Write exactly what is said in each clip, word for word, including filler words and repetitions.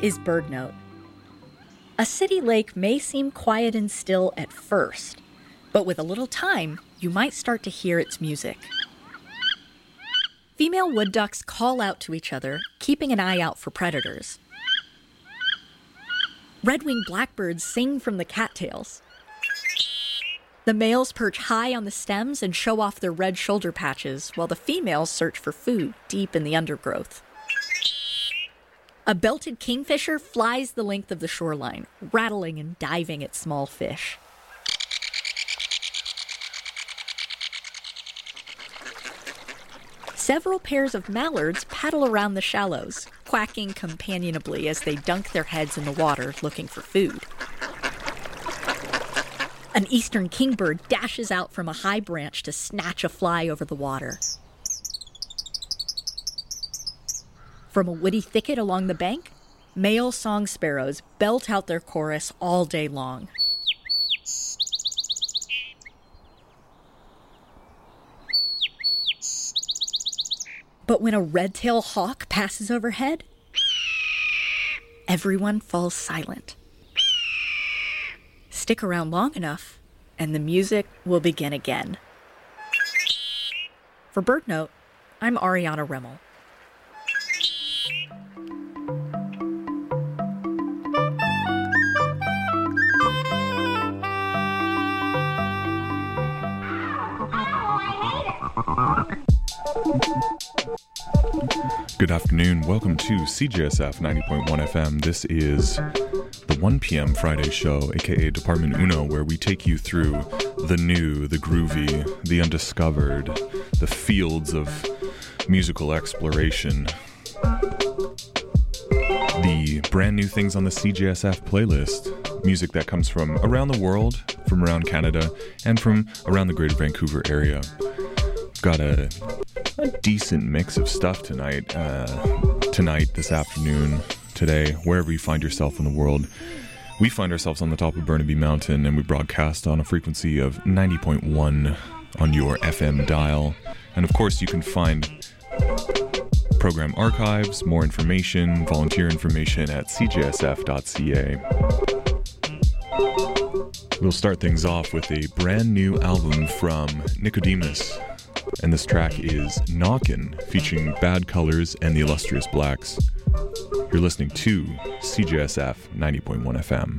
is BirdNote. A city lake may seem quiet and still at first, but with a little time, you might start to hear its music. Female wood ducks call out to each other, keeping an eye out for predators. Red-winged blackbirds sing from the cattails. The males perch high on the stems and show off their red shoulder patches, while the females search for food deep in the undergrowth. A belted kingfisher flies the length of the shoreline, rattling and diving at small fish. Several pairs of mallards paddle around the shallows, quacking companionably as they dunk their heads in the water looking for food. An eastern kingbird dashes out from a high branch to snatch a fly over the water. From a woody thicket along the bank, male song sparrows belt out their chorus all day long. But when a red-tailed hawk passes overhead, everyone falls silent. Stick around long enough, and the music will begin again. For BirdNote, I'm Ariana Remmel. Good afternoon. Welcome to C J S F ninety point one F M. This is the one p.m. Friday show, aka Department Uno, where we take you through the new, the groovy, the undiscovered, the fields of musical exploration. The brand new things on the C J S F playlist. Music that comes from around the world, from around Canada, and from around the Greater Vancouver area. Got a, a decent mix of stuff tonight, uh, tonight, this afternoon, today, wherever you find yourself in the world. We find ourselves on the top of Burnaby Mountain, and we broadcast on a frequency of ninety point one on your F M dial. And of course, you can find program archives, more information, volunteer information at c j s f dot c a. We'll start things off with a brand new album from Nicodemus. And this track is Knockin', featuring Bad Colors and the Illustrious Blacks. You're listening to C J S F ninety point one F M.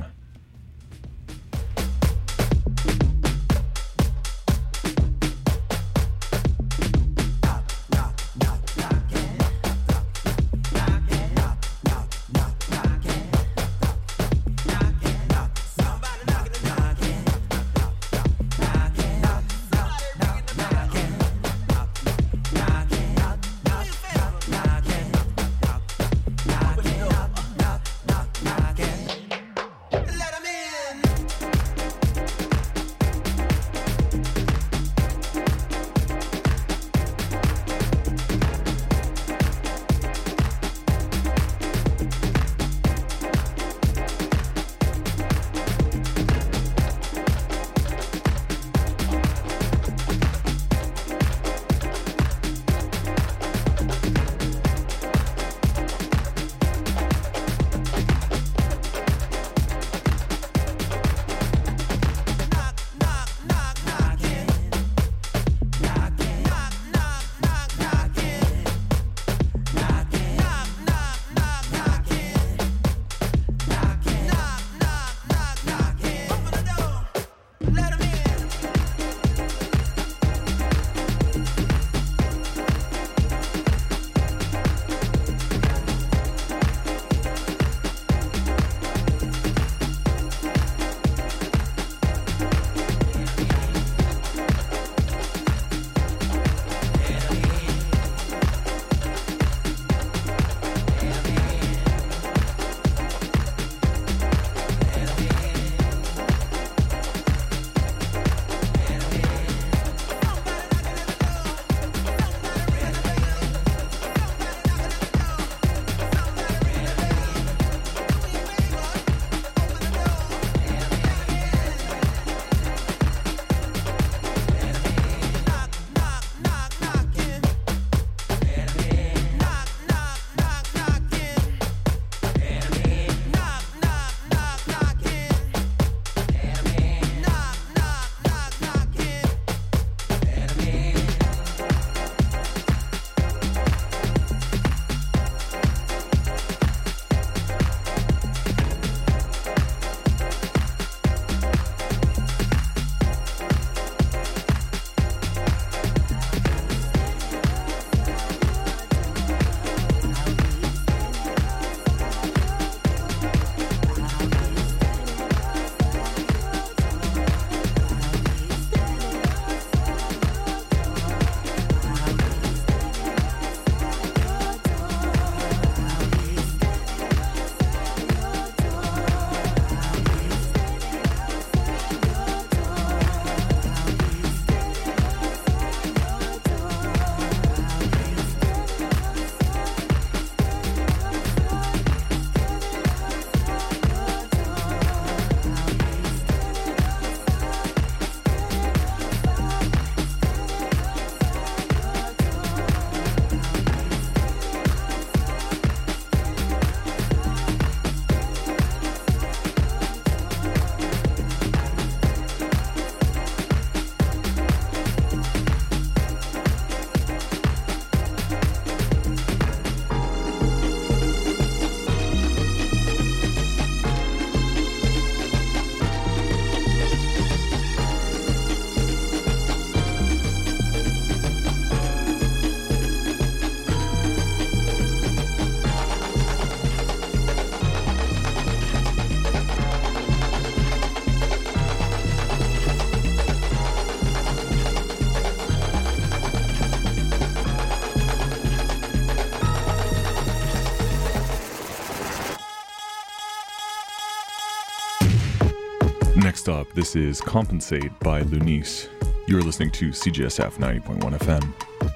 Next up, this is Compensate by Lunice. You're listening to C J S F ninety point one F M.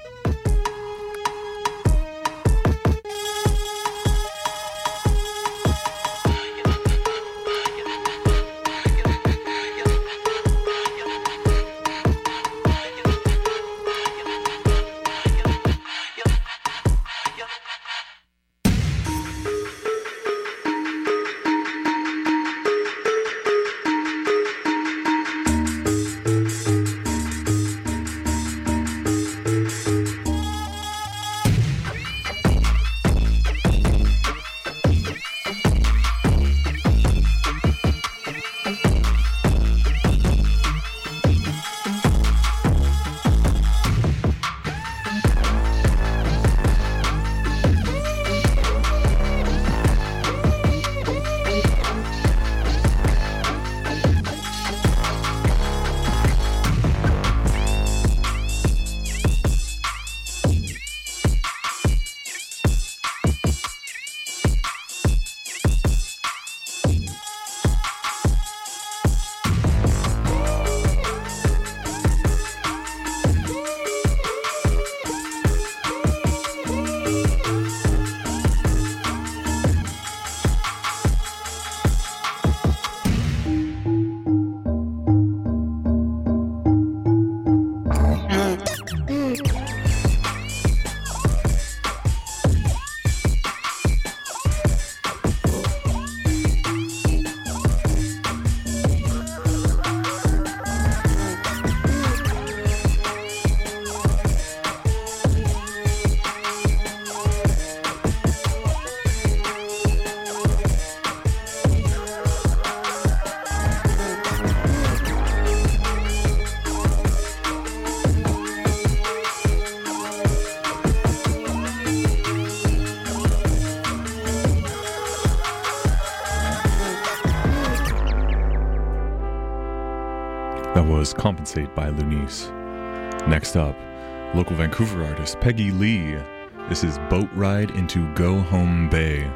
That was Compensate by Lunice. Next up, local Vancouver artist Peggy Lee. This is Boat Ride into Go Home Bay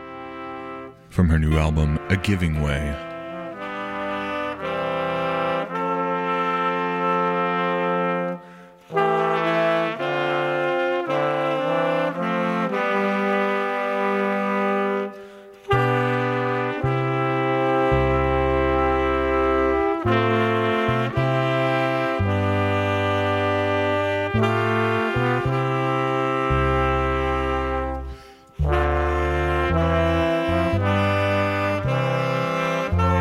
from her new album, A Giving Way. Bye.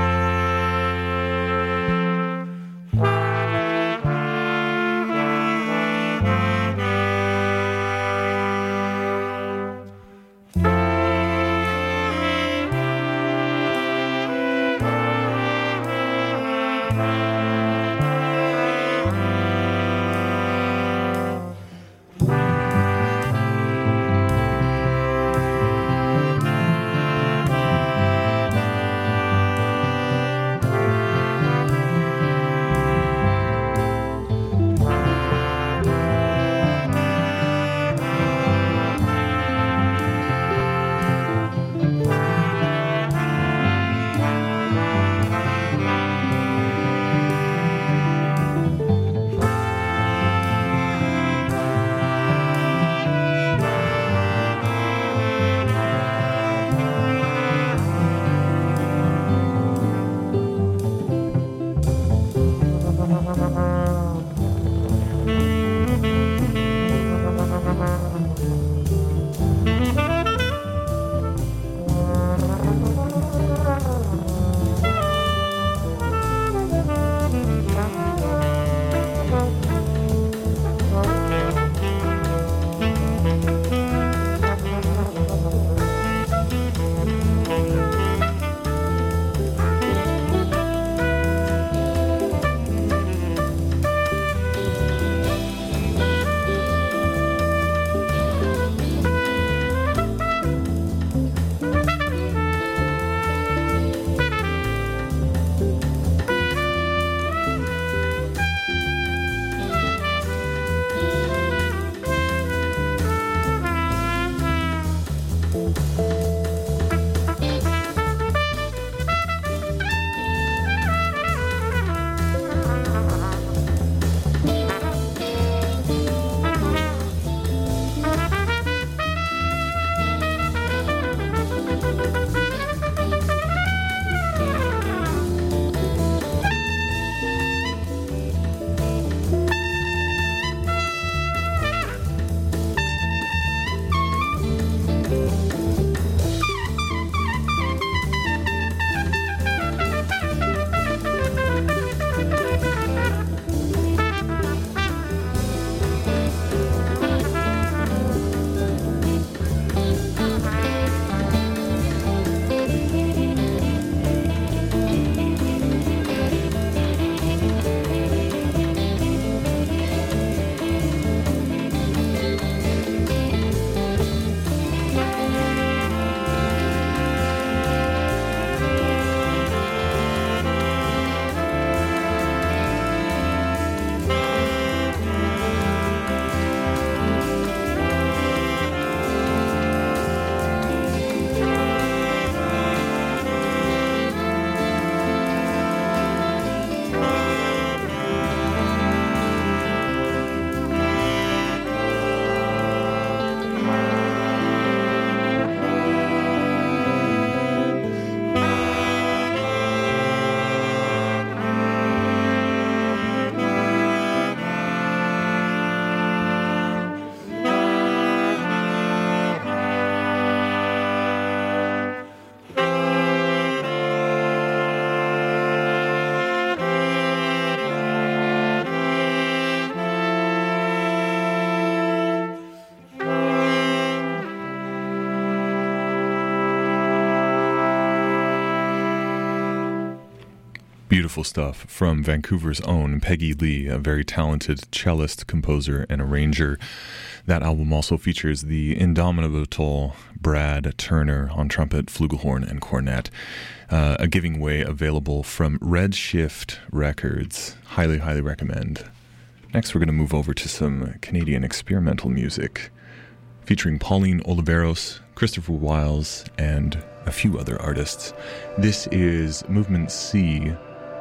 Beautiful stuff from Vancouver's own Peggy Lee, a very talented cellist, composer, and arranger. That album also features the indomitable Brad Turner on trumpet, flugelhorn, and cornet. Uh, a giving way available from Redshift Records. Highly, highly recommend. Next, we're going to move over to some Canadian experimental music, featuring Pauline Oliveros, Christopher Wiles, and a few other artists. This is Movement C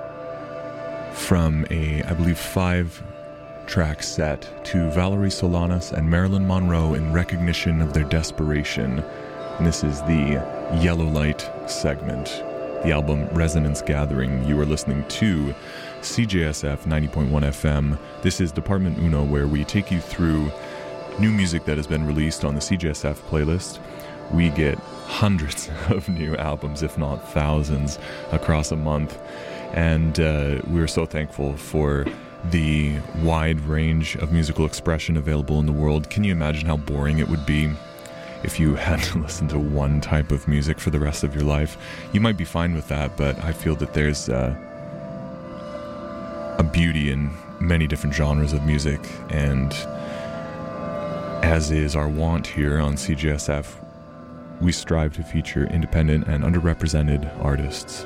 from a, I believe, five-track set to Valerie Solanas and Marilyn Monroe in recognition of their desperation. And this is the Yellow Light segment, the album Resonance Gathering. You are listening to C J S F ninety point one F M. This is Department Uno, where we take you through new music that has been released on the C J S F playlist. We get hundreds of new albums, if not thousands, across a month. And uh, we're so thankful for the wide range of musical expression available in the world. Can you imagine how boring it would be if you had to listen to one type of music for the rest of your life? You might be fine with that, but I feel that there's uh, a beauty in many different genres of music. And as is our wont here on C J S F, we strive to feature independent and underrepresented artists.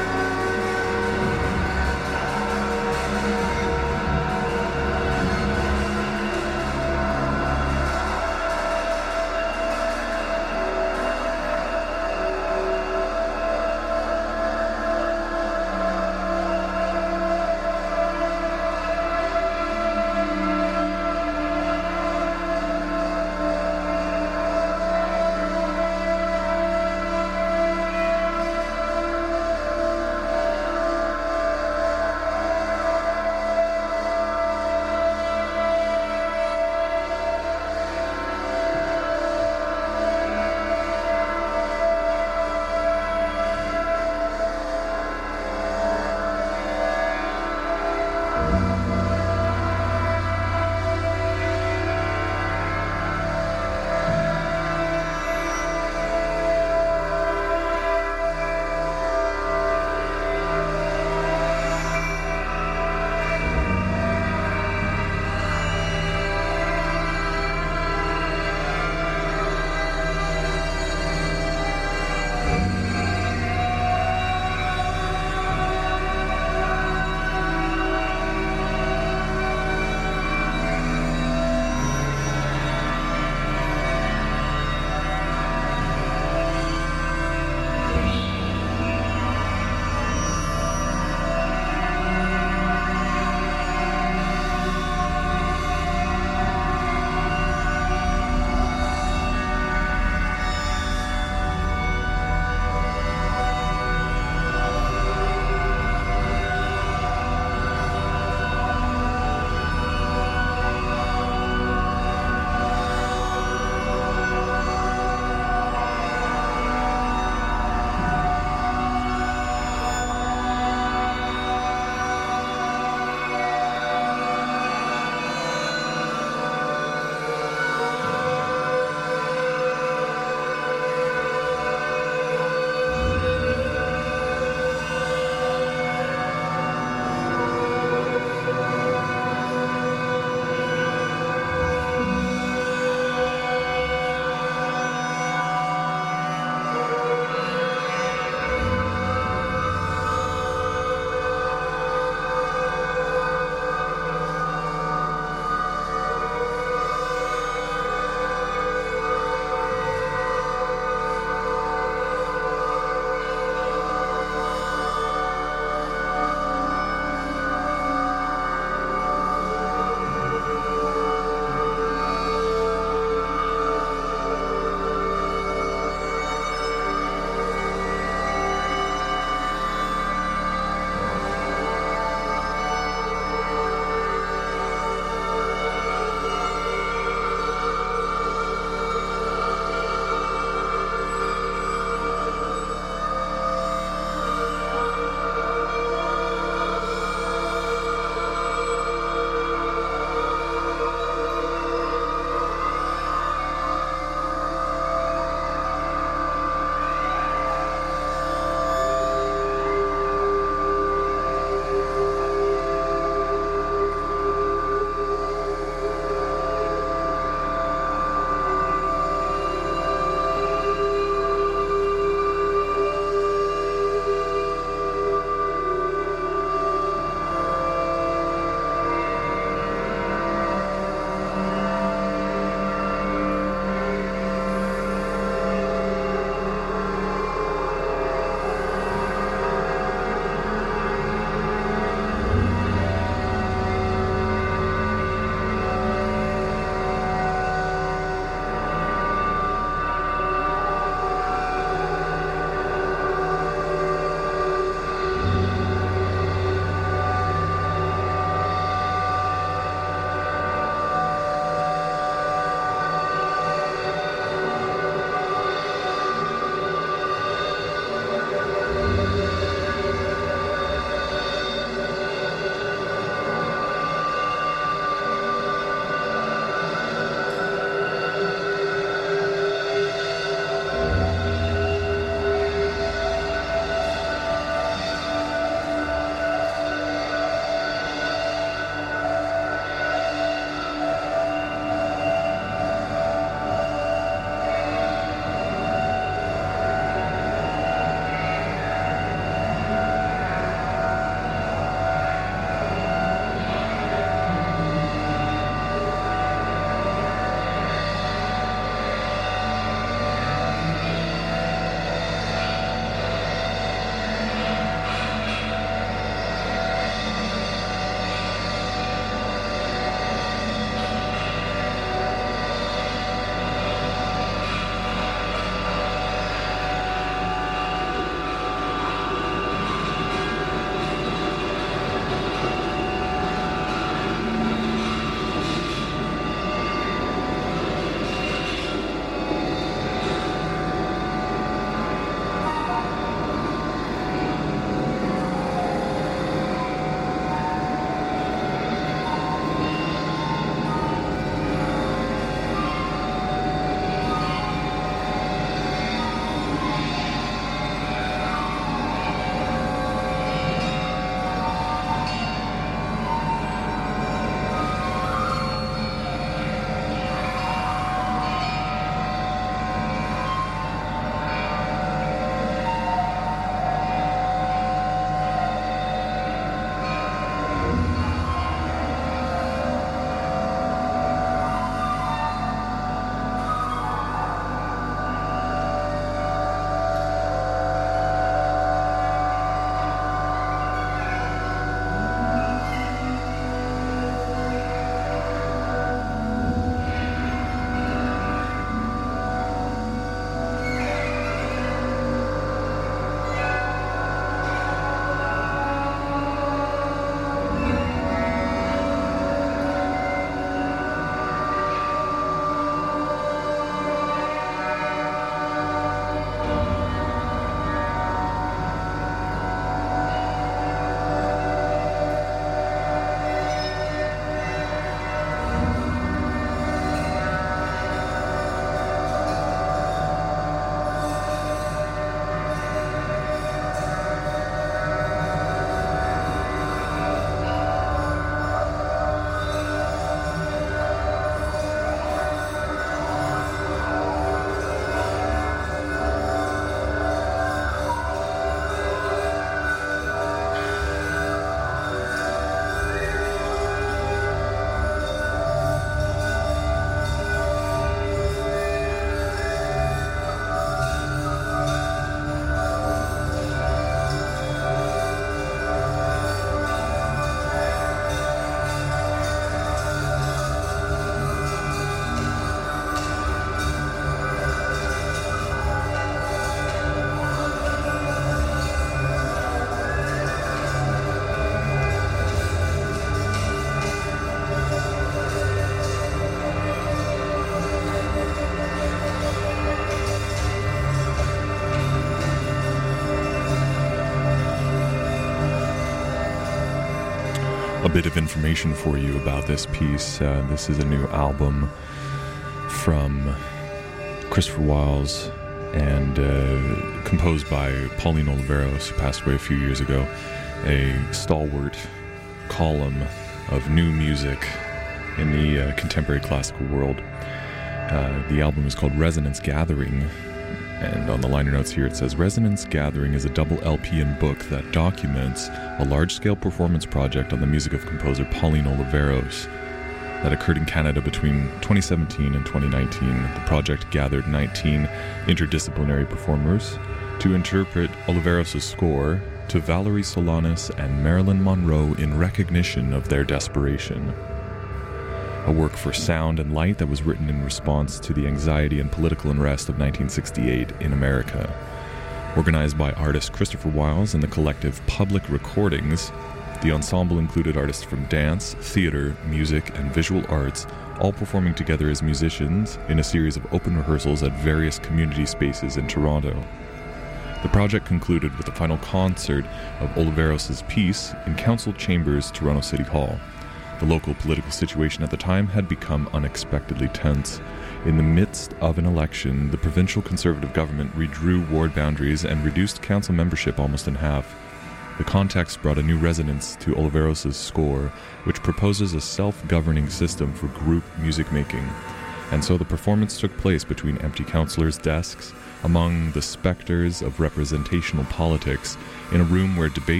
a bit of information for you about this piece. Uh, this is a new album from Christopher Wiles and uh, composed by Pauline Oliveros, who passed away a few years ago, a stalwart column of new music in the uh, contemporary classical world. Uh, the album is called Resonance Gathering, and on the liner notes here it says, Resonance Gathering is a double L P and book that documents a large-scale performance project on the music of composer Pauline Oliveros that occurred in Canada between twenty seventeen and twenty nineteen. The project gathered nineteen interdisciplinary performers to interpret Oliveros' score to Valerie Solanas and Marilyn Monroe in recognition of their desperation. A work for sound and light that was written in response to the anxiety and political unrest of nineteen sixty-eight in America. Organized by artist Christopher Wiles and the collective Public Recordings, the ensemble included artists from dance, theater, music, and visual arts, all performing together as musicians in a series of open rehearsals at various community spaces in Toronto. The project concluded with the final concert of Oliveros' piece in Council Chambers, Toronto City Hall. The local political situation at the time had become unexpectedly tense. In the midst of an election, the provincial Conservative government redrew ward boundaries and reduced council membership almost in half. The context brought a new resonance to Oliveros' score, which proposes a self-governing system for group music making. And so the performance took place between empty councillors' desks, among the specters of representational politics, in a room where debate